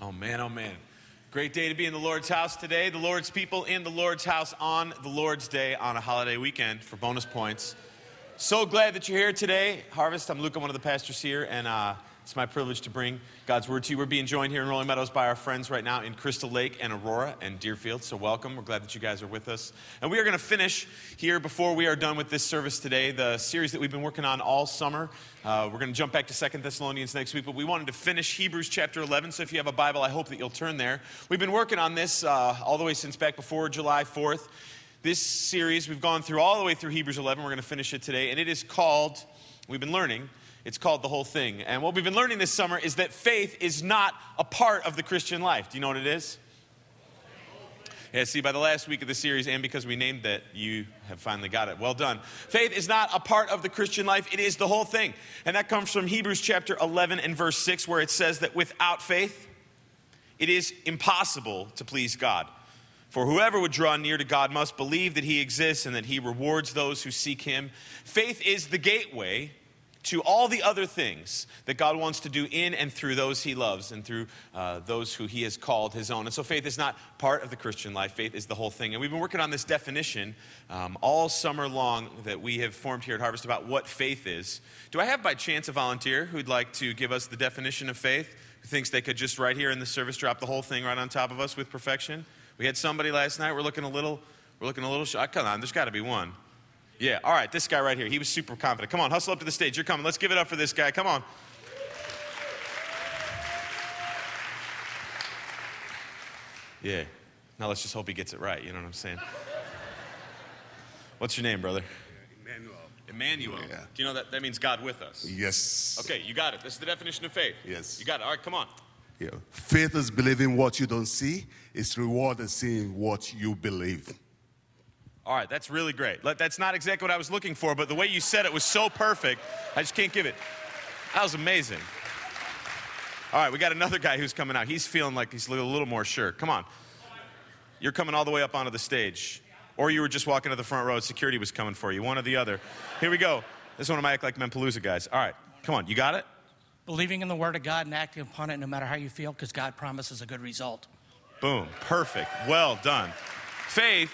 Oh man. Great day to be in the Lord's house today. The Lord's people in the Lord's house on the Lord's Day on a holiday weekend for bonus points. So glad that you're here today. Harvest, I'm Luke, I'm one of the pastors here, and it's my privilege to bring God's word to you. We're being joined here in Rolling Meadows by our friends right now in Crystal Lake and Aurora and Deerfield, so welcome. We're glad that you guys are with us. And we are going to finish here before we are done with this service today, the series that we've been working on all summer. We're going to jump back to 2 Thessalonians next week, but we wanted to finish Hebrews chapter 11, so if you have a Bible, I hope that you'll turn there. We've been working on this all the way since back before July 4th. This series, we've gone through all the way through Hebrews 11. We're going to finish it today, and it is called, we've been learning, it's called The Whole Thing. And what we've been learning this summer is that faith is not a part of the Christian life. Do you know what it is? Yeah, see, by the last week of the series, and because we named that, you have finally got it. Well done. Faith is not a part of the Christian life. It is the whole thing. And that comes from Hebrews chapter 11 and verse 6, where it says that without faith, it is impossible to please God. For whoever would draw near to God must believe that he exists and that he rewards those who seek him. Faith is the gateway to all the other things that God wants to do in and through those he loves and through those who he has called his own. And so faith is not part of the Christian life. Faith is the whole thing. And we've been working on this definition all summer long that we have formed here at Harvest about what faith is. Do I have by chance a volunteer who'd like to give us the definition of faith, who thinks they could just right here in the service drop the whole thing right on top of us with perfection? We had somebody last night. We're looking a little shy. Come on, there's got to be one. Yeah, all right, this guy right here. He was super confident. Come on, hustle up to the stage. You're coming. Let's give it up for this guy. Come on. Yeah. Now let's just hope he gets it right. You know what I'm saying? What's your name, brother? Emmanuel. Yeah. Do you know that means God with us? Yes. Okay, you got it. This is the definition of faith. Yes. You got it. All right, come on. Yeah. Faith is believing what you don't see. It's reward is seeing what you believe. All right, that's really great. That's not exactly what I was looking for, but the way you said it was so perfect, I just can't give it. That was amazing. All right, we got another guy who's coming out. He's feeling like he's a little more sure. Come on. You're coming all the way up onto the stage. Or you were just walking to the front row. Security was coming for you, one or the other. Here we go. This is one of my Act Like Men-Palooza guys. All right, come on. You got it? Believing in the Word of God and acting upon it no matter how you feel, because God promises a good result. Boom. Perfect. Well done. Faith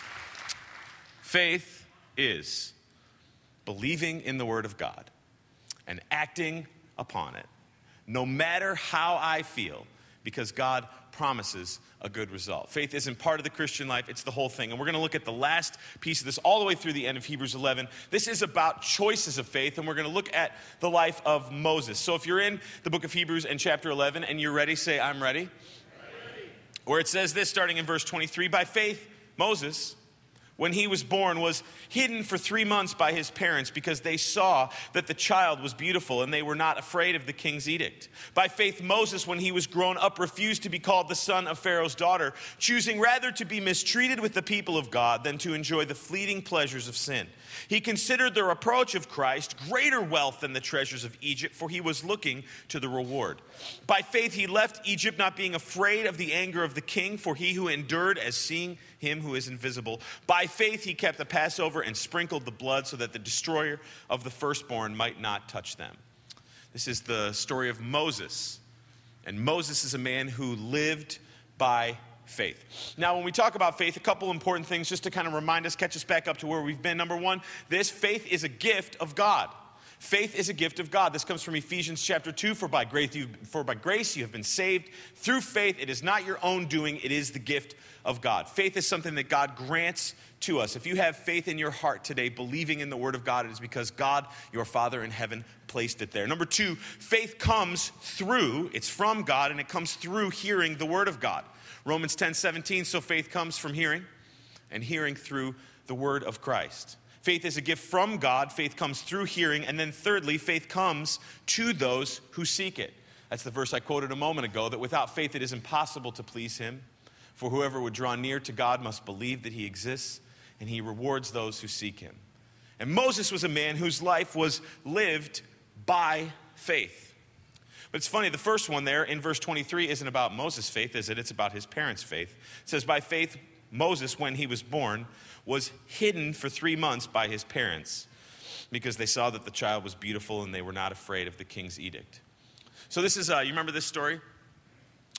is believing in the Word of God and acting upon it, no matter how I feel, because God promises a good result. Faith isn't part of the Christian life, it's the whole thing. And we're going to look at the last piece of this all the way through the end of Hebrews 11. This is about choices of faith, and we're going to look at the life of Moses. So if you're in the book of Hebrews and chapter 11 and you're ready, say, I'm ready. Where it says this, starting in verse 23, by faith, Moses, when he was born, was hidden for 3 months by his parents because they saw that the child was beautiful and they were not afraid of the king's edict. By faith, Moses, when he was grown up, refused to be called the son of Pharaoh's daughter, choosing rather to be mistreated with the people of God than to enjoy the fleeting pleasures of sin. He considered the reproach of Christ greater wealth than the treasures of Egypt, for he was looking to the reward. By faith, he left Egypt, not being afraid of the anger of the king, for he who endured as seeing him who is invisible. By faith, he kept the Passover and sprinkled the blood so that the destroyer of the firstborn might not touch them. This is the story of Moses. And Moses is a man who lived by faith. Now, when we talk about faith, a couple important things just to kind of remind us, catch us back up to where we've been. Number one, this faith is a gift of God. Faith is a gift of God. This comes from Ephesians chapter 2. For by grace you have been saved through faith. It is not your own doing. It is the gift of God. Faith is something that God grants to us. If you have faith in your heart today, believing in the Word of God, it is because God, your Father in heaven, placed it there. Number two, faith comes through, it's from God, and it comes through hearing the Word of God. Romans 10:17, so faith comes from hearing, and hearing through the Word of Christ. Faith is a gift from God. Faith comes through hearing. And then thirdly, faith comes to those who seek it. That's the verse I quoted a moment ago, that without faith it is impossible to please him. For whoever would draw near to God must believe that he exists, and he rewards those who seek him. And Moses was a man whose life was lived by faith. But it's funny, the first one there in verse 23 isn't about Moses' faith, is it? It's about his parents' faith. It says, by faith, Moses, when he was born, was hidden for 3 months by his parents because they saw that the child was beautiful and they were not afraid of the king's edict. So this is, you remember this story?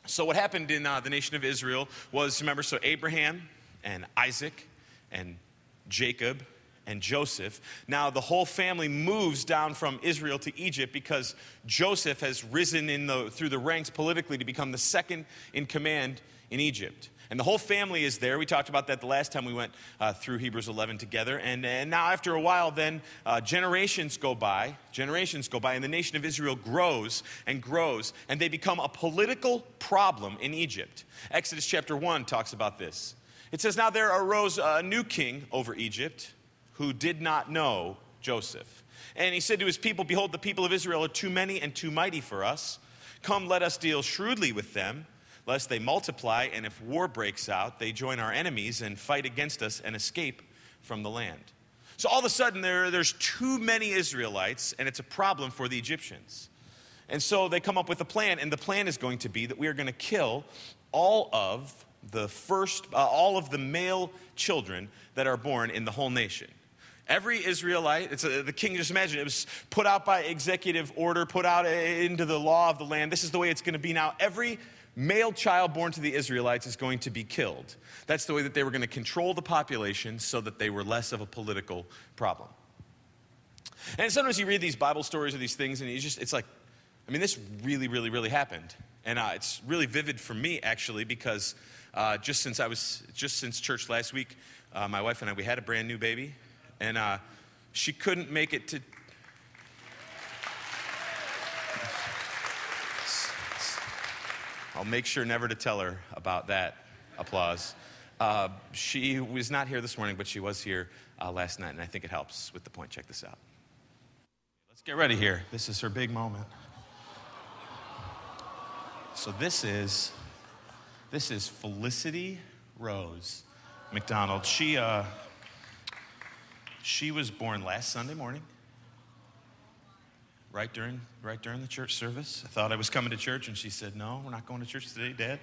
So what happened in the nation of Israel was, remember, so Abraham and Isaac and Jacob and Joseph. Now the whole family moves down from Israel to Egypt because Joseph has risen through the ranks politically to become the second in command in Egypt. And the whole family is there. We talked about that the last time we went through Hebrews 11 together. And now after a while then, generations go by, and the nation of Israel grows, and they become a political problem in Egypt. Exodus chapter 1 talks about this. It says, now there arose a new king over Egypt who did not know Joseph. And he said to his people, behold, the people of Israel are too many and too mighty for us. Come, let us deal shrewdly with them, lest they multiply, and if war breaks out, they join our enemies and fight against us and escape from the land. So all of a sudden, there's too many Israelites, and it's a problem for the Egyptians. And so they come up with a plan, and the plan is going to be that we are going to kill all of the male children that are born in the whole nation. Every Israelite, the king, just imagine, it was put out by executive order, put out into the law of the land. This is the way it's going to be now. Every male child born to the Israelites is going to be killed. That's the way that they were going to control the population so that they were less of a political problem. And sometimes you read these Bible stories or these things, and it's like, I mean, this really, really, really happened. And it's really vivid for me, actually, because just since church last week, my wife and I, we had a brand new baby. And she couldn't make it to... I'll make sure never to tell her about that applause. She was not here this morning, but she was here last night, and I think it helps with the point. Check this out. Let's get ready here. This is her big moment. So this is Felicity Rose McDonald. She was born last Sunday morning, right during the church service. I thought I was coming to church, and she said, no, we're not going to church today, Dad.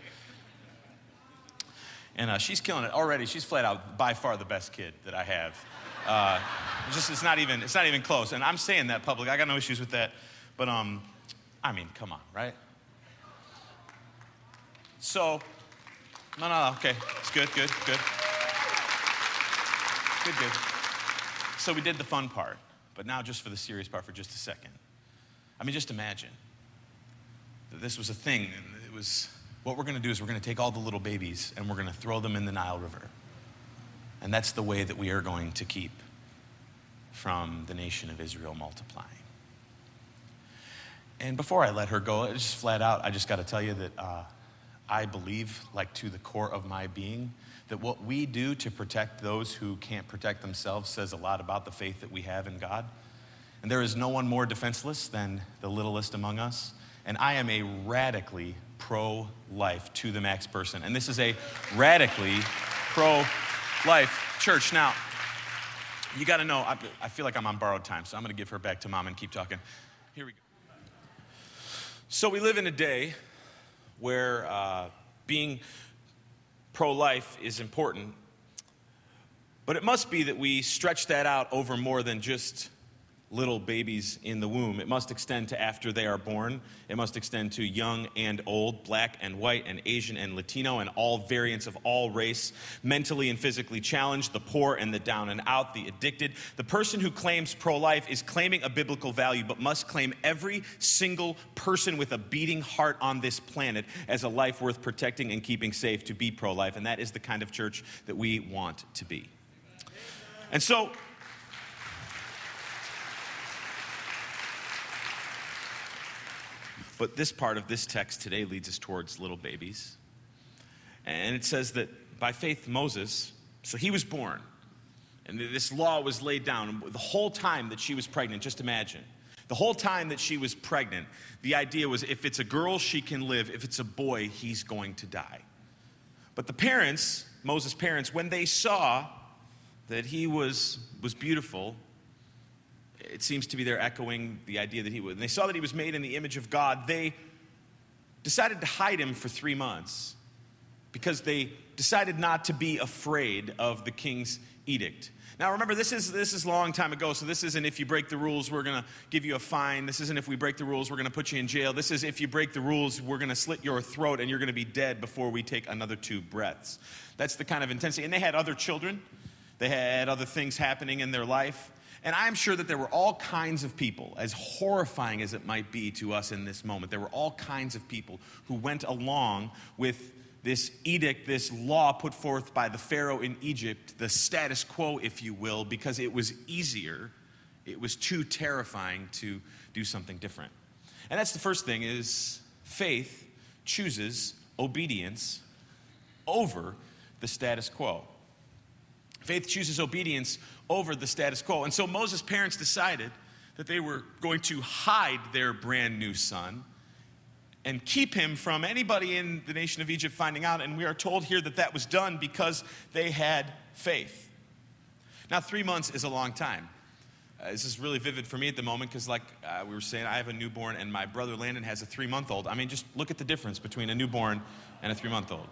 And she's killing it already. She's flat out by far the best kid that I have. It's not even close. And I'm saying that public. I got no issues with that. But I mean, come on, right? So, no, okay, it's good. So we did the fun part, but now just for the serious part for just a second. I mean, just imagine that this was a thing, and it was, what we're going to do is we're going to take all the little babies and we're going to throw them in the Nile River. And that's the way that we are going to keep from the nation of Israel multiplying. And before I let her go, just flat out, I just got to tell you that I believe, like to the core of my being, that what we do to protect those who can't protect themselves says a lot about the faith that we have in God. And there is no one more defenseless than the littlest among us. And I am a radically pro-life to the max person. And this is a radically pro-life church. Now, you got to know, I feel like I'm on borrowed time, so I'm going to give her back to Mom and keep talking. Here we go. So we live in a day where being pro-life is important, but it must be that we stretch that out over more than just little babies in the womb. It must extend to after they are born. It must extend to young and old, black and white and Asian and Latino and all variants of all race, mentally and physically challenged, the poor and the down and out, the addicted. The person who claims pro-life is claiming a biblical value, but must claim every single person with a beating heart on this planet as a life worth protecting and keeping safe to be pro-life. And that is the kind of church that we want to be. And so, but this part of this text today leads us towards little babies. And it says that by faith Moses, so he was born, and this law was laid down. The whole time that she was pregnant, just imagine, the whole time that she was pregnant, the idea was if it's a girl, she can live. If it's a boy, he's going to die. But the parents, Moses' parents, when they saw that he was beautiful, it seems to be they're echoing the idea that he was. And they saw that he was made in the image of God. They decided to hide him for 3 months because they decided not to be afraid of the king's edict. Now remember, this is a long time ago, so this isn't if you break the rules, we're going to give you a fine. This isn't if we break the rules, we're going to put you in jail. This is if you break the rules, we're going to slit your throat and you're going to be dead before we take another 2 breaths. That's the kind of intensity. And they had other children. They had other things happening in their life. And I'm sure that there were all kinds of people, as horrifying as it might be to us in this moment, there were all kinds of people who went along with this edict, this law put forth by the Pharaoh in Egypt, the status quo, if you will, because it was easier. It was too terrifying to do something different. And that's the first thing, is faith chooses obedience over the status quo. Faith chooses obedience over the status quo. And so Moses' parents decided that they were going to hide their brand new son and keep him from anybody in the nation of Egypt finding out. And we are told here that that was done because they had faith. Now, 3 months is a long time. This is really vivid for me at the moment because like we were saying, I have a newborn and my brother Landon has a 3-month-old. I mean, just look at the difference between a newborn and a 3-month-old.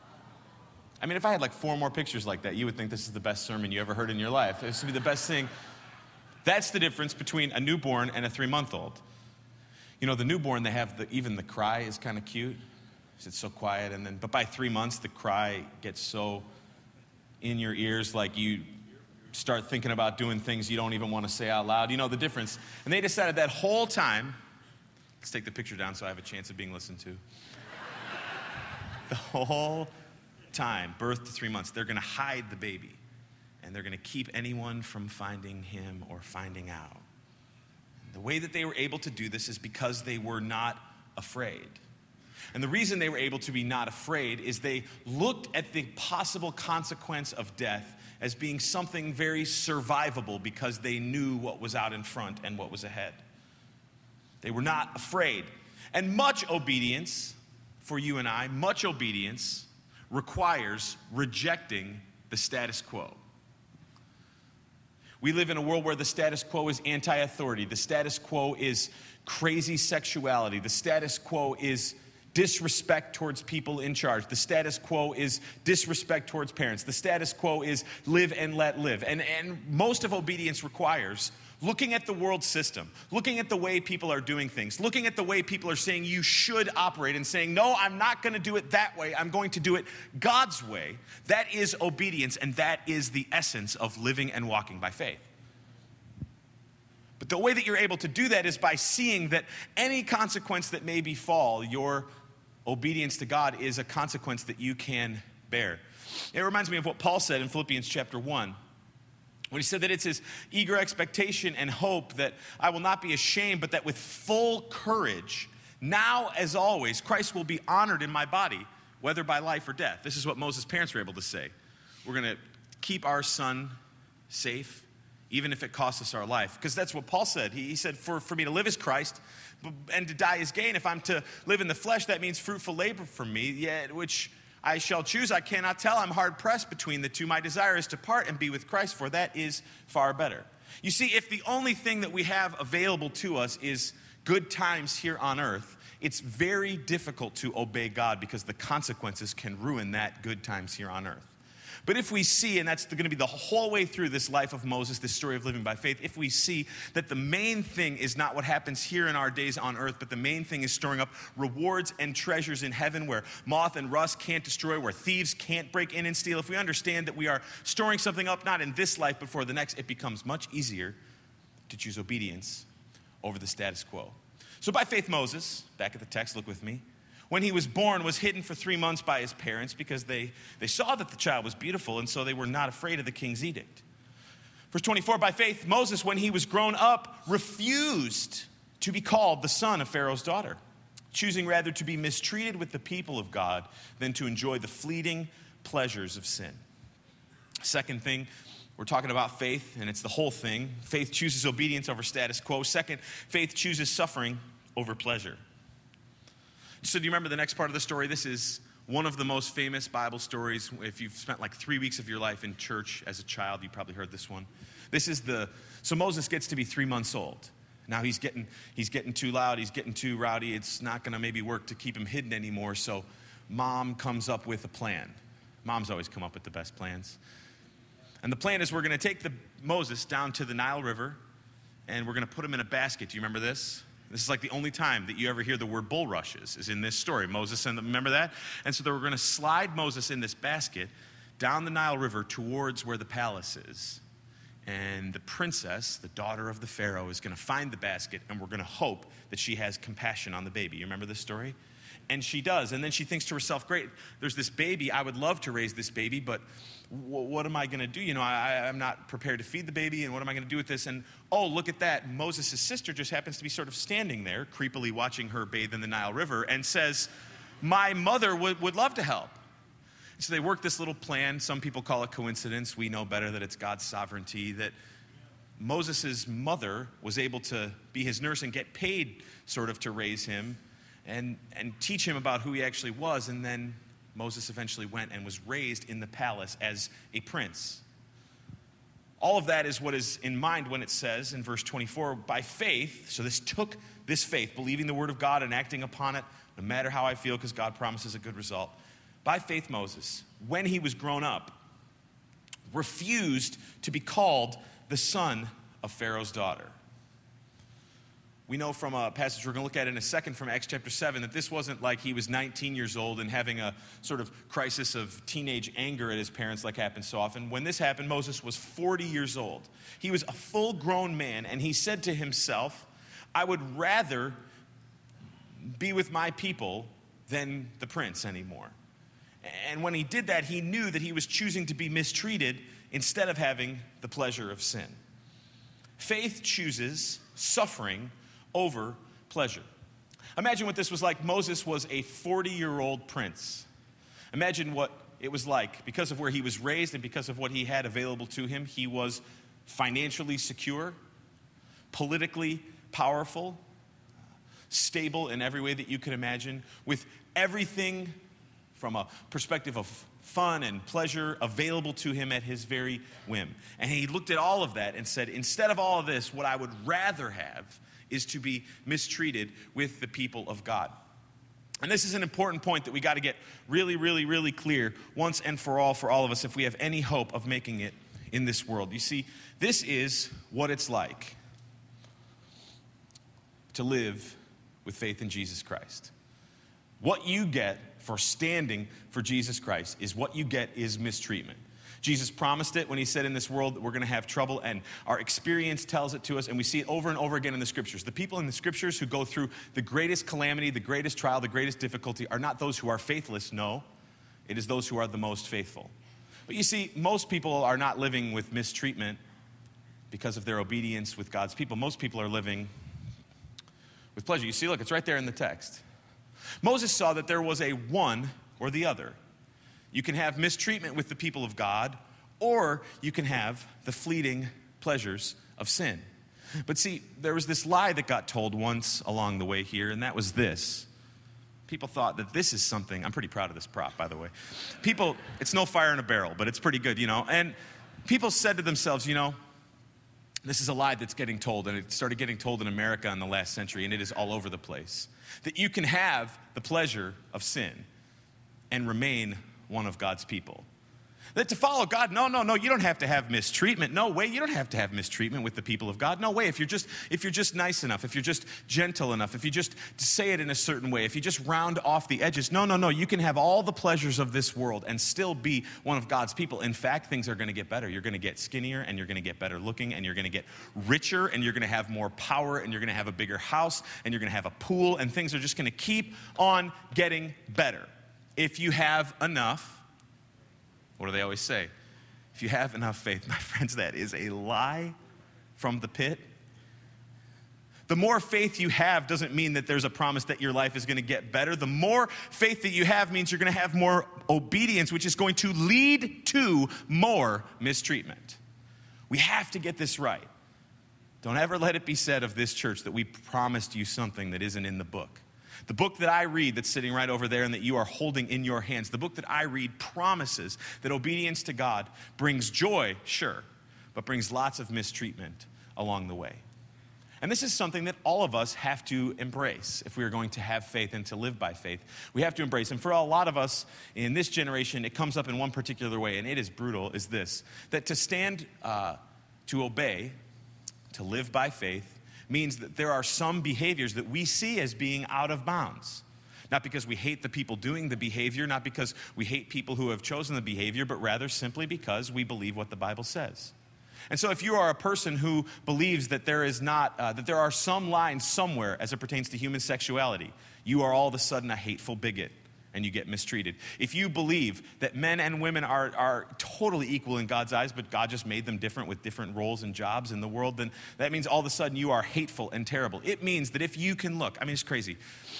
I mean, if I had like 4 more pictures like that, you would think this is the best sermon you ever heard in your life. This would be the best thing. That's the difference between a newborn and a 3-month-old. You know, the newborn, they have even the cry is kind of cute. It's so quiet. But by 3 months, the cry gets so in your ears, like you start thinking about doing things you don't even want to say out loud. You know the difference. And they decided that whole time, let's take the picture down so I have a chance of being listened to. The whole time, birth to 3 months, they're going to hide the baby. And they're going to keep anyone from finding him or finding out. The way that they were able to do this is because they were not afraid. And the reason they were able to be not afraid is they looked at the possible consequence of death as being something very survivable because they knew what was out in front and what was ahead. They were not afraid. And much obedience, for you and I, much obedience requires rejecting the status quo. We live in a world where the status quo is anti-authority. The status quo is crazy sexuality. The status quo is disrespect towards people in charge. The status quo is disrespect towards parents. The status quo is live and let live. And most of obedience requires looking at the world system, looking at the way people are doing things, looking at the way people are saying you should operate and saying, no, I'm not going to do it that way. I'm going to do it God's way. That is obedience, and that is the essence of living and walking by faith. But the way that you're able to do that is by seeing that any consequence that may befall your obedience to God is a consequence that you can bear. It reminds me of what Paul said in Philippians chapter 1. When he said that it's his eager expectation and hope that I will not be ashamed, but that with full courage, now as always, Christ will be honored in my body, whether by life or death. This is what Moses' parents were able to say. We're going to keep our son safe, even if it costs us our life. Because that's what Paul said. He said, for me to live is Christ, and to die is gain. If I'm to live in the flesh, that means fruitful labor for me, yet which I shall choose, I cannot tell. I'm hard-pressed between the two. My desire is to part and be with Christ, for that is far better. You see, if the only thing that we have available to us is good times here on earth, it's very difficult to obey God because the consequences can ruin that good times here on earth. But if we see, and that's going to be the whole way through this life of Moses, this story of living by faith, if we see that the main thing is not what happens here in our days on earth, but the main thing is storing up rewards and treasures in heaven where moth and rust can't destroy, where thieves can't break in and steal, if we understand that we are storing something up not in this life but for the next, it becomes much easier to choose obedience over the status quo. So by faith, Moses, back at the text, look with me, when he was born, was hidden for 3 months by his parents because they saw that the child was beautiful, and so they were not afraid of the king's edict. Verse 24, by faith, Moses, when he was grown up, refused to be called the son of Pharaoh's daughter, choosing rather to be mistreated with the people of God than to enjoy the fleeting pleasures of sin. Second thing, we're talking about faith, and it's the whole thing. Faith chooses obedience over status quo. Second, faith chooses suffering over pleasure. So do you remember the next part of the story? This is one of the most famous Bible stories. If you've spent like 3 weeks of your life in church as a child, you probably heard this one. So Moses gets to be 3 months old. Now he's getting too loud, he's getting too rowdy. It's not going to maybe work to keep him hidden anymore. So mom comes up with a plan. Moms always come up with the best plans. And the plan is we're going to take Moses down to the Nile River, and we're going to put him in a basket. Do you remember this? This is like the only time that you ever hear the word bulrushes is in this story. Moses and remember that? And so we're going to slide Moses in this basket down the Nile River towards where the palace is. And the princess, the daughter of the Pharaoh, is going to find the basket, and we're going to hope that she has compassion on the baby. You remember this story? And she does. And then she thinks to herself, great, there's this baby. I would love to raise this baby, but what am I going to do? You know, I'm not prepared to feed the baby, and what am I going to do with this? And, oh, look at that. Moses' sister just happens to be sort of standing there, creepily watching her bathe in the Nile River, and says, my mother would love to help. So they work this little plan. Some people call it coincidence. We know better that it's God's sovereignty, that Moses' mother was able to be his nurse and get paid sort of to raise him and teach him about who he actually was. And then Moses eventually went and was raised in the palace as a prince. All of that is what is in mind when it says in verse 24, by faith, so this took this faith, believing the word of God and acting upon it, no matter how I feel, because God promises a good result. By faith, Moses, when he was grown up, refused to be called the son of Pharaoh's daughter. We know from a passage we're going to look at in a second from Acts chapter 7 that this wasn't like he was 19 years old and having a sort of crisis of teenage anger at his parents like happens so often. When this happened, Moses was 40 years old. He was a full-grown man, and he said to himself, I would rather be with my people than the prince anymore. And when he did that, he knew that he was choosing to be mistreated instead of having the pleasure of sin. Faith chooses suffering over pleasure. Imagine what this was like. Moses was a 40-year-old prince. Imagine what it was like. Because of where he was raised and because of what he had available to him, he was financially secure, politically powerful, stable in every way that you could imagine, with everything from a perspective of fun and pleasure available to him at his very whim. And he looked at all of that and said, instead of all of this, what I would rather have is to be mistreated with the people of God. And this is an important point that we got to get really, really, really clear once and for all of us if we have any hope of making it in this world. You see, this is what it's like to live with faith in Jesus Christ. What you get for standing for Jesus Christ is what you get is mistreatment. Jesus promised it when he said in this world that we're going to have trouble, and our experience tells it to us, and we see it over and over again in the scriptures. The people in the scriptures who go through the greatest calamity, the greatest trial, the greatest difficulty are not those who are faithless, no. It is those who are the most faithful. But you see, most people are not living with mistreatment because of their obedience with God's people. Most people are living with pleasure. You see, look, it's right there in the text. Moses saw that there was a one or the other. You can have mistreatment with the people of God, or you can have the fleeting pleasures of sin. But see, there was this lie that got told once along the way here, and that was this. People thought that this is something, I'm pretty proud of this prop, by the way. People, it's no fire in a barrel, but it's pretty good, you know. And people said to themselves, you know, this is a lie that's getting told, and it started getting told in America in the last century, and it is all over the place. That you can have the pleasure of sin and remain one of God's people. That to follow God, no, you don't have to have mistreatment. No way, you don't have to have mistreatment with the people of God. No way, if you're just nice enough, if you're just gentle enough, if you just say it in a certain way, if you just round off the edges, no, you can have all the pleasures of this world and still be one of God's people. In fact, things are going to get better. You're going to get skinnier, and you're going to get better looking, and you're going to get richer, and you're going to have more power, and you're going to have a bigger house, and you're going to have a pool, and things are just going to keep on getting better. If you have enough. What do they always say? If you have enough faith, my friends, that is a lie from the pit. The more faith you have doesn't mean that there's a promise that your life is going to get better. The more faith that you have means you're going to have more obedience, which is going to lead to more mistreatment. We have to get this right. Don't ever let it be said of this church that we promised you something that isn't in the book. The book that I read that's sitting right over there and that you are holding in your hands, the book that I read promises that obedience to God brings joy, sure, but brings lots of mistreatment along the way. And this is something that all of us have to embrace if we are going to have faith and to live by faith. We have to embrace. And for a lot of us in this generation, it comes up in one particular way, and it is brutal, is this, that to stand, to obey, to live by faith, means that there are some behaviors that we see as being out of bounds. Not because we hate the people doing the behavior, not because we hate people who have chosen the behavior, but rather simply because we believe what the Bible says. And so if you are a person who believes that there is not, that there are some lines somewhere as it pertains to human sexuality, you are all of a sudden a hateful bigot and you get mistreated. If you believe that men and women are totally equal in God's eyes, but God just made them different with different roles and jobs in the world, then that means all of a sudden you are hateful and terrible. It means that if you can look, I mean, it's crazy.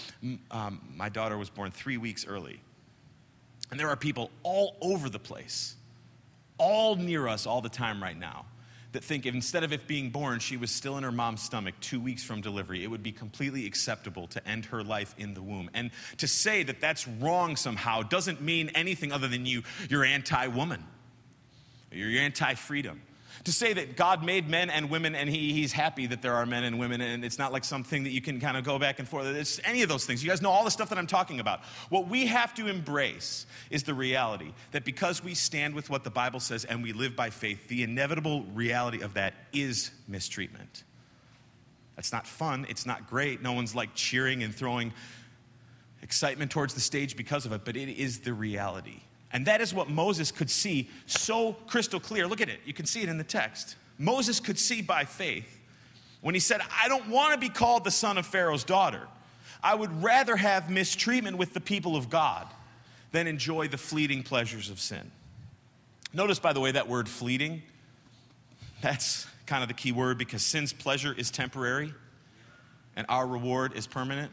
My daughter was born 3 weeks early. And there are people all over the place, all near us all the time right now, that think if instead of it being born, she was still in her mom's stomach 2 weeks from delivery, it would be completely acceptable to end her life in the womb. And to say that that's wrong somehow doesn't mean anything other than you're anti-woman. You're anti-freedom. To say that God made men and women and he's happy that there are men and women and it's not like something that you can kind of go back and forth. It's any of those things. You guys know all the stuff that I'm talking about. What we have to embrace is the reality that because we stand with what the Bible says and we live by faith, the inevitable reality of that is mistreatment. That's not fun. It's not great. No one's like cheering and throwing excitement towards the stage because of it, but it is the reality. And that is what Moses could see so crystal clear. Look at it. You can see it in the text. Moses could see by faith when he said, I don't want to be called the son of Pharaoh's daughter. I would rather have mistreatment with the people of God than enjoy the fleeting pleasures of sin. Notice, by the way, that word fleeting, that's kind of the key word because sin's pleasure is temporary and our reward is permanent.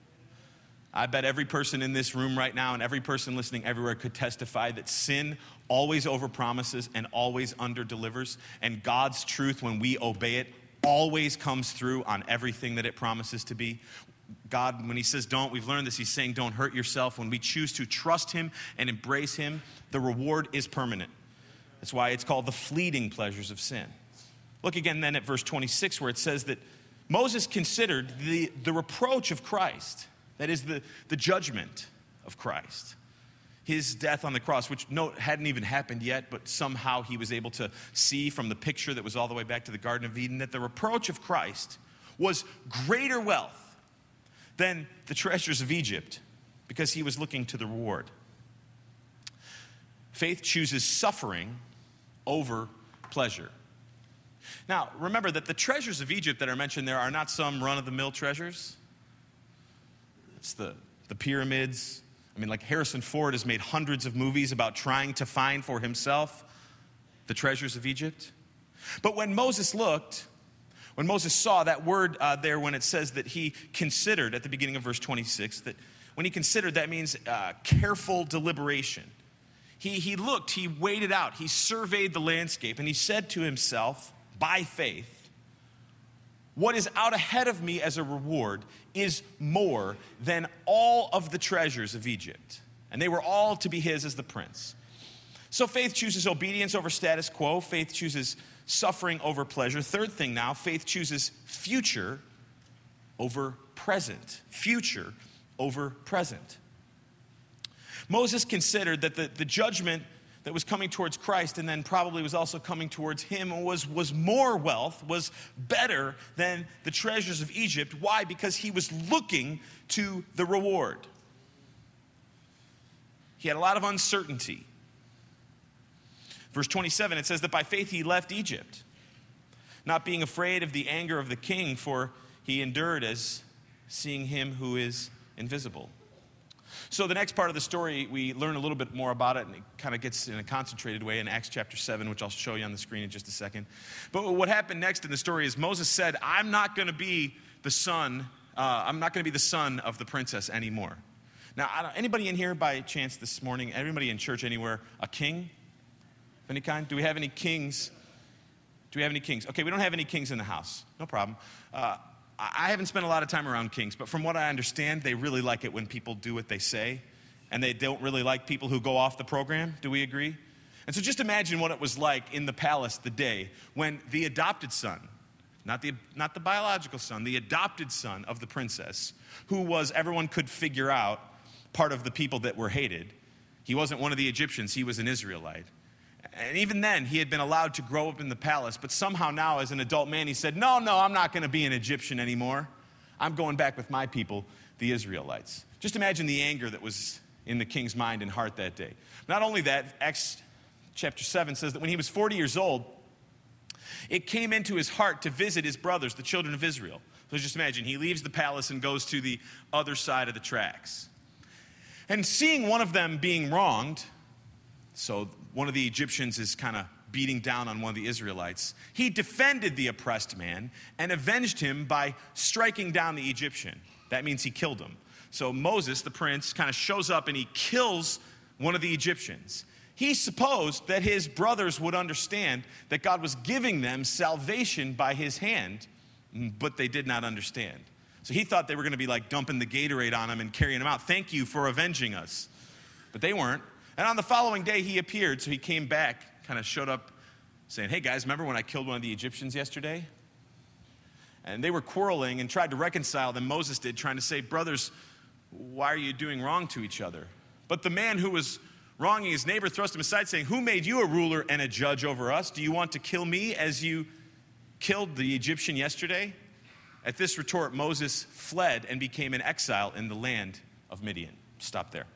I bet every person in this room right now and every person listening everywhere could testify that sin always overpromises and always underdelivers. And God's truth, when we obey it, always comes through on everything that it promises to be. God, when he says don't, we've learned this, he's saying don't hurt yourself. When we choose to trust him and embrace him, the reward is permanent. That's why it's called the fleeting pleasures of sin. Look again then at verse 26 where it says that Moses considered the reproach of Christ. That is the judgment of Christ. His death on the cross, which hadn't even happened yet, but somehow he was able to see from the picture that was all the way back to the Garden of Eden, that the reproach of Christ was greater wealth than the treasures of Egypt because he was looking to the reward. Faith chooses suffering over pleasure. Now, remember that the treasures of Egypt that are mentioned there are not some run-of-the-mill treasures. It's the pyramids. I mean, like Harrison Ford has made hundreds of movies about trying to find for himself the treasures of Egypt. But when Moses saw that word there when it says that he considered at the beginning of verse 26, that when he considered, that means careful deliberation. He looked, he weighed it out, he surveyed the landscape, and he said to himself, by faith, what is out ahead of me as a reward is more than all of the treasures of Egypt. And they were all to be his as the prince. So faith chooses obedience over status quo. Faith chooses suffering over pleasure. Third thing now, faith chooses future over present. Future over present. Moses considered that the judgment that was coming towards Christ and then probably was also coming towards him was more wealth, was better than the treasures of Egypt. Why? Because he was looking to the reward. He had a lot of uncertainty. Verse 27, it says that by faith he left Egypt, not being afraid of the anger of the king, for he endured as seeing him who is invisible. So the next part of the story, we learn a little bit more about it, and it kind of gets in a concentrated way in Acts chapter 7, which I'll show you on the screen in just a second. But what happened next in the story is Moses said, I'm not going to be the son of the princess anymore. Now, anybody in here by chance this morning, everybody in church anywhere, a king of any kind? Do we have any kings? Okay, we don't have any kings in the house. No problem. I haven't spent a lot of time around kings, but from what I understand, they really like it when people do what they say, and they don't really like people who go off the program. Do we agree? And so just imagine what it was like in the palace the day when the adopted son, not the biological son, the adopted son of the princess, who was, everyone could figure out, part of the people that were hated. He wasn't one of the Egyptians, he was an Israelite. And even then, he had been allowed to grow up in the palace, but somehow now, as an adult man, he said, no, I'm not going to be an Egyptian anymore. I'm going back with my people, the Israelites. Just imagine the anger that was in the king's mind and heart that day. Not only that, Acts chapter 7 says that when he was 40 years old, it came into his heart to visit his brothers, the children of Israel. So just imagine, he leaves the palace and goes to the other side of the tracks. And seeing one of them being wronged, so one of the Egyptians is kind of beating down on one of the Israelites, he defended the oppressed man and avenged him by striking down the Egyptian. That means he killed him. So Moses, the prince, kind of shows up and he kills one of the Egyptians. He supposed that his brothers would understand that God was giving them salvation by his hand, but they did not understand. So he thought they were going to be like dumping the Gatorade on him and carrying him out. Thank you for avenging us. But they weren't. And on the following day, he appeared. So he came back, kind of showed up saying, hey guys, remember when I killed one of the Egyptians yesterday? And they were quarreling and tried to reconcile them. Moses did, trying to say, brothers, why are you doing wrong to each other? But the man who was wronging his neighbor thrust him aside, saying, who made you a ruler and a judge over us? Do you want to kill me as you killed the Egyptian yesterday? At this retort, Moses fled and became an exile in the land of Midian. Stop there.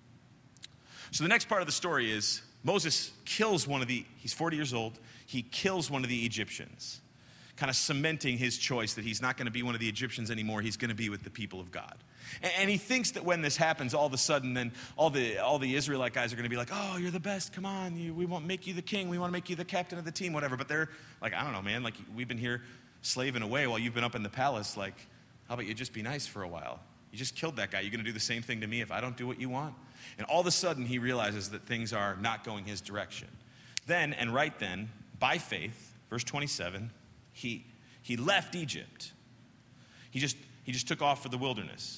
So the next part of the story is Moses kills he's 40 years old, he kills one of the Egyptians, kind of cementing his choice that he's not going to be one of the Egyptians anymore, he's going to be with the people of God. And he thinks that when this happens, all of a sudden, then all the Israelite guys are going to be like, oh, you're the best, come on, we won't make you the king, we want to make you the captain of the team, whatever. But they're like, I don't know, man, like we've been here slaving away while you've been up in the palace, like, how about you just be nice for a while? You just killed that guy, you're going to do the same thing to me if I don't do what you want? And all of a sudden, he realizes that things are not going his direction. Then, and right then, by faith, verse 27, he left Egypt. He just took off for the wilderness.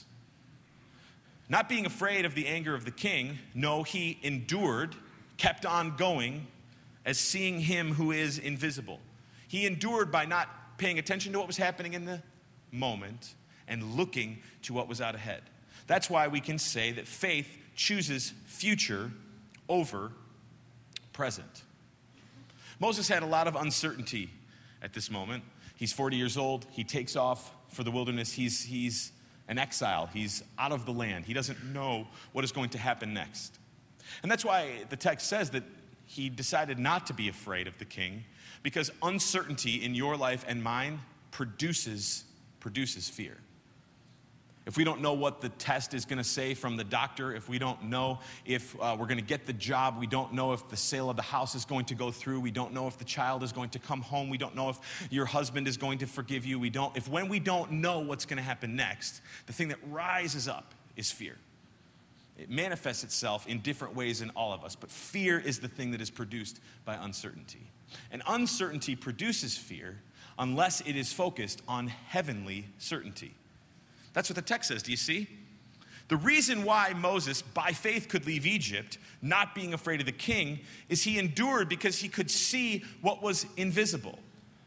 Not being afraid of the anger of the king, no, he endured, kept on going, as seeing him who is invisible. He endured by not paying attention to what was happening in the moment and looking to what was out ahead. That's why we can say that faith chooses future over present. Moses had a lot of uncertainty at this moment. He's 40 years old. He takes off for the wilderness. He's an exile. He's out of the land. He doesn't know what is going to happen next. And that's why the text says that he decided not to be afraid of the king, because uncertainty in your life and mine produces fear. If we don't know what the test is going to say from the doctor, if we don't know if we're going to get the job, we don't know if the sale of the house is going to go through, we don't know if the child is going to come home, we don't know if your husband is going to forgive you, when we don't know what's going to happen next, the thing that rises up is fear. It manifests itself in different ways in all of us, but fear is the thing that is produced by uncertainty. And uncertainty produces fear unless it is focused on heavenly certainty. That's what the text says, do you see? The reason why Moses, by faith, could leave Egypt, not being afraid of the king, is he endured because he could see what was invisible.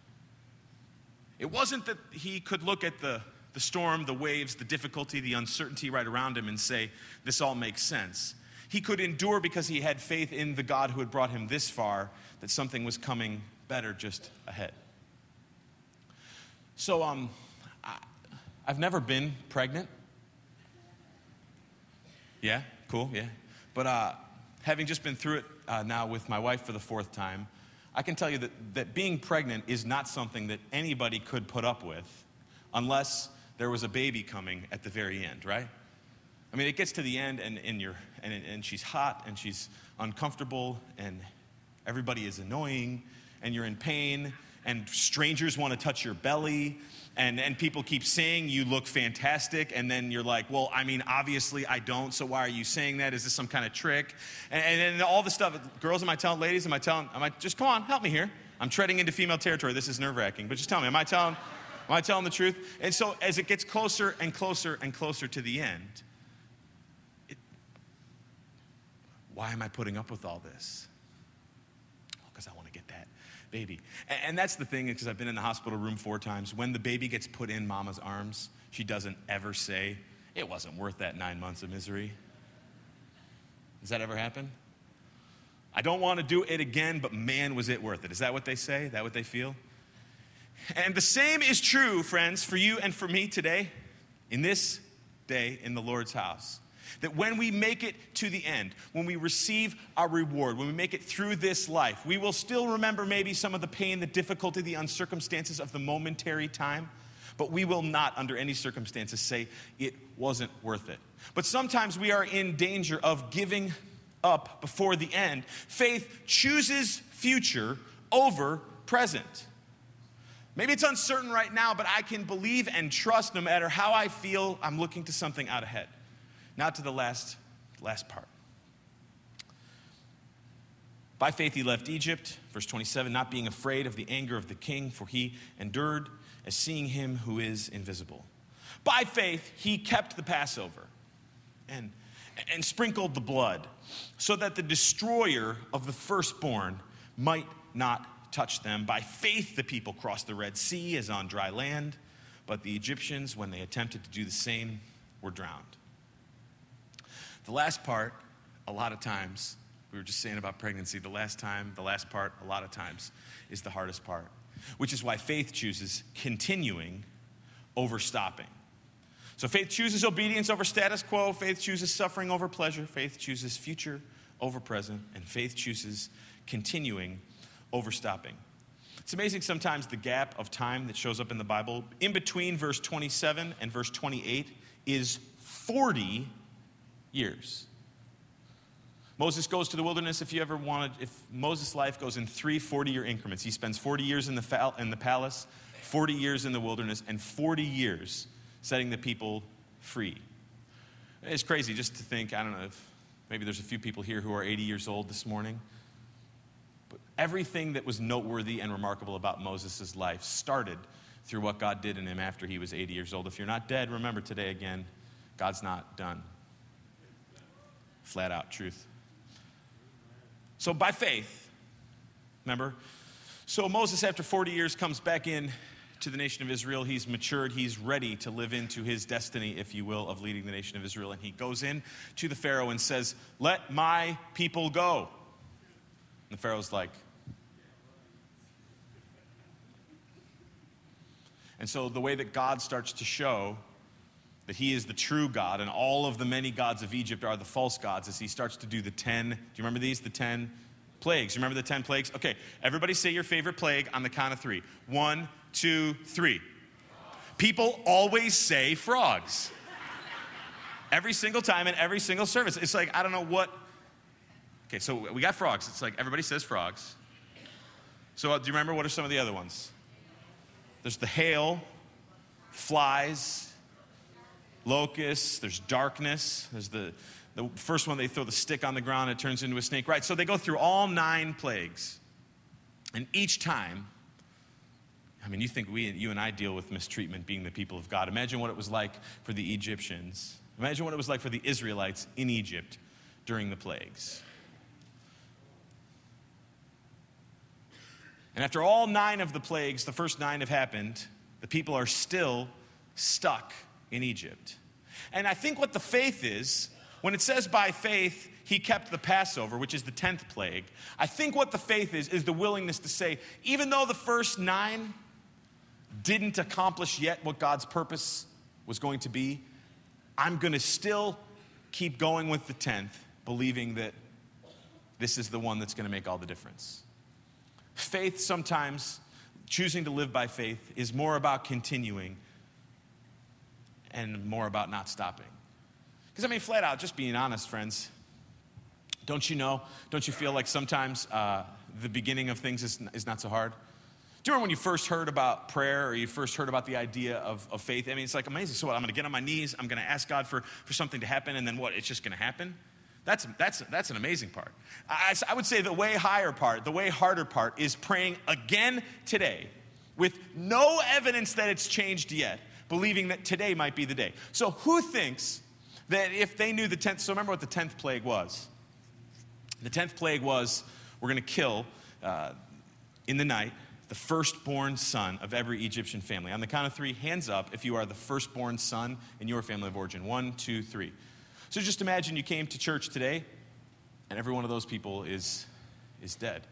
It wasn't that he could look at the storm, the waves, the difficulty, the uncertainty right around him and say, this all makes sense. He could endure because he had faith in the God who had brought him this far, that something was coming better just ahead. So, I've never been pregnant. Yeah, cool, yeah. But having just been through it now with my wife for the fourth time, I can tell you that being pregnant is not something that anybody could put up with unless there was a baby coming at the very end, right? I mean, it gets to the end and she's hot and she's uncomfortable and everybody is annoying and you're in pain and strangers want to touch your belly. And people keep saying you look fantastic, and then you're like, well, I mean, obviously I don't, so why are you saying that? Is this some kind of trick? And then all the stuff, girls, ladies, just come on, help me here. I'm treading into female territory. This is nerve-wracking, but just tell me, am I telling the truth? And so as it gets closer and closer and closer to the end, why am I putting up with all this? because I want to get that baby. And that's the thing, because I've been in the hospital room 4 times. When the baby gets put in mama's arms, she doesn't ever say, it wasn't worth that 9 months of misery. Does that ever happen? I don't want to do it again, but man, was it worth it. Is that what they say? Is that what they feel? And the same is true, friends, for you and for me today, in this day in the Lord's house. That when we make it to the end, when we receive our reward, when we make it through this life, we will still remember maybe some of the pain, the difficulty, the uncircumstances of the momentary time, but we will not, under any circumstances, say it wasn't worth it. But sometimes we are in danger of giving up before the end. Faith chooses future over present. Maybe it's uncertain right now, but I can believe and trust no matter how I feel, I'm looking to something out ahead. Now to the last part. By faith he left Egypt, verse 27, not being afraid of the anger of the king, for he endured as seeing him who is invisible. By faith he kept the Passover and sprinkled the blood, so that the destroyer of the firstborn might not touch them. By faith the people crossed the Red Sea as on dry land, but the Egyptians, when they attempted to do the same, were drowned. The last part, a lot of times, we were just saying about pregnancy, the last part, a lot of times, is the hardest part, which is why faith chooses continuing over stopping. So faith chooses obedience over status quo, faith chooses suffering over pleasure, faith chooses future over present, and faith chooses continuing over stopping. It's amazing sometimes the gap of time that shows up in the Bible. In between verse 27 and verse 28 is 40 years. Moses goes to the wilderness. If Moses' life goes in 3 40-year increments, he spends 40 years in the palace, 40 years in the wilderness, and 40 years setting the people free. It's crazy just to think, I don't know if maybe there's a few people here who are 80 years old this morning, but everything that was noteworthy and remarkable about Moses' life started through what God did in him after he was 80 years old. If you're not dead, remember today again, God's not done. Flat out truth. So by faith, remember? So Moses, after 40 years, comes back in to the nation of Israel. He's matured. He's ready to live into his destiny, if you will, of leading the nation of Israel. And he goes in to the Pharaoh and says, let my people go. And the Pharaoh's like. And so the way that God starts to show that he is the true God and all of the many gods of Egypt are the false gods as he starts to do the 10, do you remember these? The 10 plagues. You remember the 10 plagues? Okay, everybody say your favorite plague on the count of 3. 1, 2, 3. People always say frogs. Every single time in every single service. It's like, I don't know what. Okay, so we got frogs. It's like everybody says frogs. So do you remember what are some of the other ones? There's the hail, flies, locusts, there's darkness, there's the first one, they throw the stick on the ground, it turns into a snake. Right, so they go through all 9 plagues. And each time, I mean, you think you and I deal with mistreatment being the people of God. Imagine what it was like for the Egyptians. Imagine what it was like for the Israelites in Egypt during the plagues. And after all 9 of the plagues, the first 9 have happened, the people are still stuck in Egypt. And I think what the faith is, when it says by faith he kept the Passover, which is the 10th plague, I think what the faith is the willingness to say, even though the first 9 didn't accomplish yet what God's purpose was going to be, I'm going to still keep going with the 10th, believing that this is the one that's going to make all the difference. Faith sometimes, choosing to live by faith, is more about continuing and more about not stopping. Because, I mean, flat out, just being honest, friends, don't you feel like sometimes the beginning of things is not so hard? Do you remember when you first heard about prayer or you first heard about the idea of faith? I mean, it's like amazing. So what, I'm going to get on my knees, I'm going to ask God for something to happen, and then what, it's just going to happen? That's an amazing part. I would say the way higher part, the way harder part is praying again today with no evidence that it's changed yet, believing that today might be the day. So who thinks that if they knew the 10th, so remember what the 10th plague was. The 10th plague was, we're going to kill in the night, the firstborn son of every Egyptian family. On the count of 3, hands up if you are the firstborn son in your family of origin. 1, 2, 3. So just imagine you came to church today, and every one of those people is dead.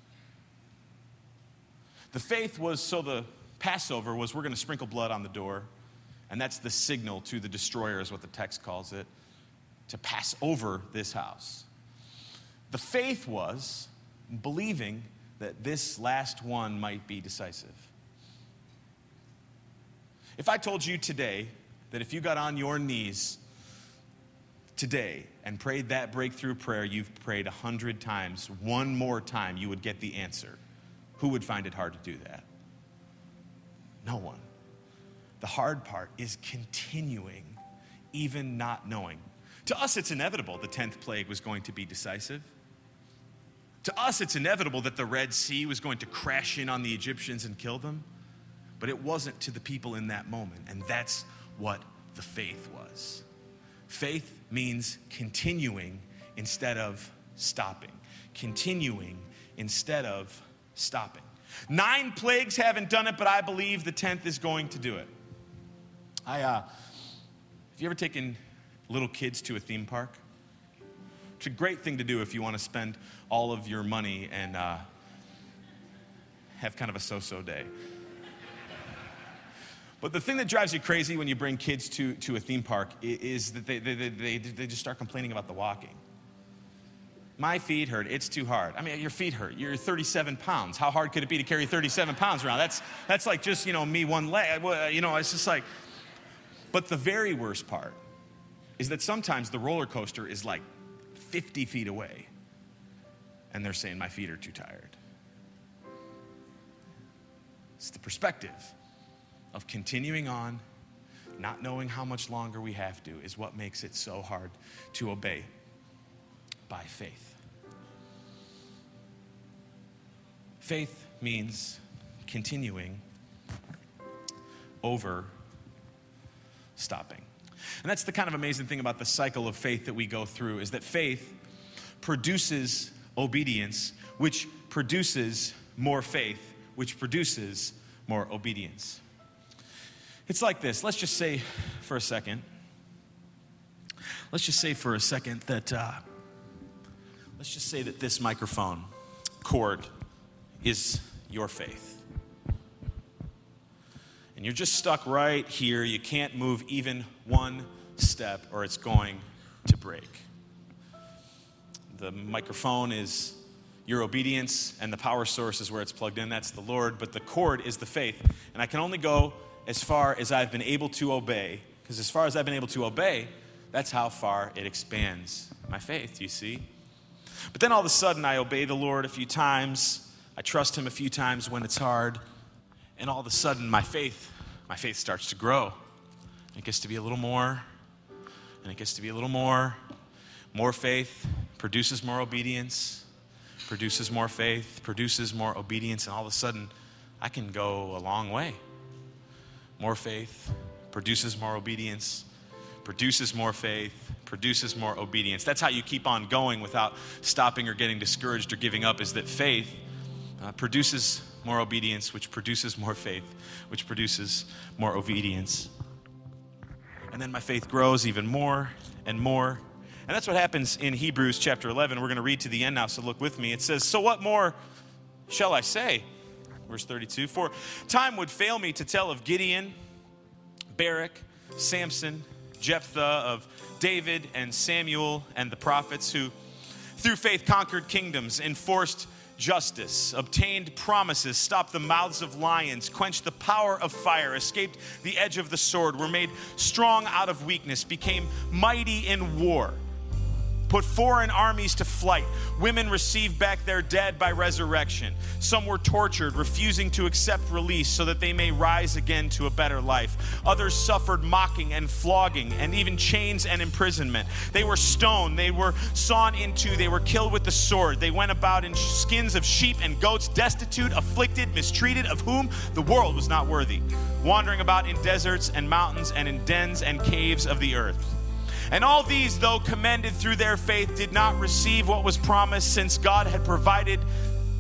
The faith was, so the Passover was, we're going to sprinkle blood on the door, and that's the signal to the destroyer, is what the text calls it, to pass over this house. The faith was believing that this last one might be decisive. If I told you today that if you got on your knees today and prayed that breakthrough prayer you've prayed 100 times, one more time you would get the answer, who would find it hard to do that? No one. The hard part is continuing, even not knowing. To us, it's inevitable the 10th plague was going to be decisive. To us, it's inevitable that the Red Sea was going to crash in on the Egyptians and kill them. But it wasn't to the people in that moment, and that's what the faith was. Faith means continuing instead of stopping. Continuing instead of stopping. 9 plagues haven't done it, but I believe the 10th is going to do it. Have you ever taken little kids to a theme park? It's a great thing to do if you want to spend all of your money and have kind of a so-so day. But the thing that drives you crazy when you bring kids to a theme park is that they just start complaining about the walking. My feet hurt. It's too hard. I mean, your feet hurt. You're 37 pounds. How hard could it be to carry 37 pounds around? That's like just, me one leg. It's just like, but the very worst part is that sometimes the roller coaster is like 50 feet away, and they're saying, my feet are too tired. It's the perspective of continuing on, not knowing how much longer we have to, is what makes it so hard to obey by faith. Faith means continuing over stopping. And that's the kind of amazing thing about the cycle of faith that we go through, is that faith produces obedience, which produces more faith, which produces more obedience. It's like this. Let's just say for a second that let's just say that this microphone cord is your faith. And you're just stuck right here. You can't move even one step or it's going to break. The microphone is your obedience, and the power source is where it's plugged in. That's the Lord. But the cord is the faith. And I can only go as far as I've been able to obey. Because as far as I've been able to obey, that's how far it expands my faith, you see. But then all of a sudden, I obey the Lord a few times. I trust him a few times when it's hard. And all of a sudden, my faith starts to grow. It gets to be a little more, and it gets to be a little more. More faith produces more obedience, produces more faith, produces more obedience, and all of a sudden, I can go a long way. More faith produces more obedience, produces more faith, produces more obedience. That's how you keep on going without stopping or getting discouraged or giving up, is that faith produces more obedience, which produces more faith, which produces more obedience. And then my faith grows even more and more. And that's what happens in Hebrews chapter 11. We're going to read to the end now, so look with me. It says, "So what more shall I say?" Verse 32, "For time would fail me to tell of Gideon, Barak, Samson, Jephthah, of David and Samuel and the prophets, who through faith conquered kingdoms, enforced justice, obtained promises, stopped the mouths of lions, quenched the power of fire, escaped the edge of the sword, were made strong out of weakness, became mighty in war, put foreign armies to flight. Women received back their dead by resurrection. Some were tortured, refusing to accept release so that they may rise again to a better life. Others suffered mocking and flogging and even chains and imprisonment. They were stoned, they were sawn into, they were killed with the sword. They went about in skins of sheep and goats, destitute, afflicted, mistreated, of whom the world was not worthy, wandering about in deserts and mountains and in dens and caves of the earth. And all these, though commended through their faith, did not receive what was promised, since God had provided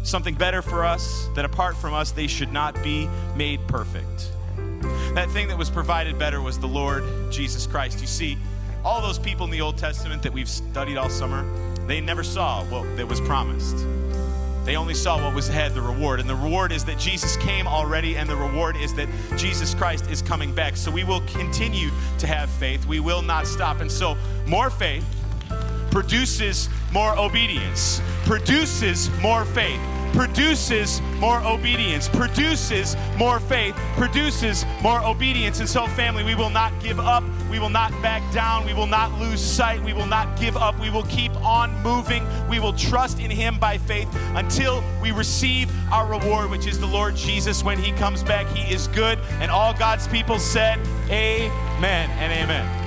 something better for us, that apart from us, they should not be made perfect. That thing that was provided better was the Lord Jesus Christ. You see, all those people in the Old Testament that we've studied all summer, they never saw what that was promised. They only saw what was ahead, the reward. And the reward is that Jesus came already, and the reward is that Jesus Christ is coming back. So we will continue to have faith. We will not stop. And so more faith produces more obedience, produces more faith, produces more obedience, produces more faith, produces more obedience. And so, family, we will not give up. We will not back down. We will not lose sight. We will not give up. We will keep on moving. We will trust in him by faith until we receive our reward, which is the Lord Jesus when he comes back. He is good. And all God's people said, amen and amen.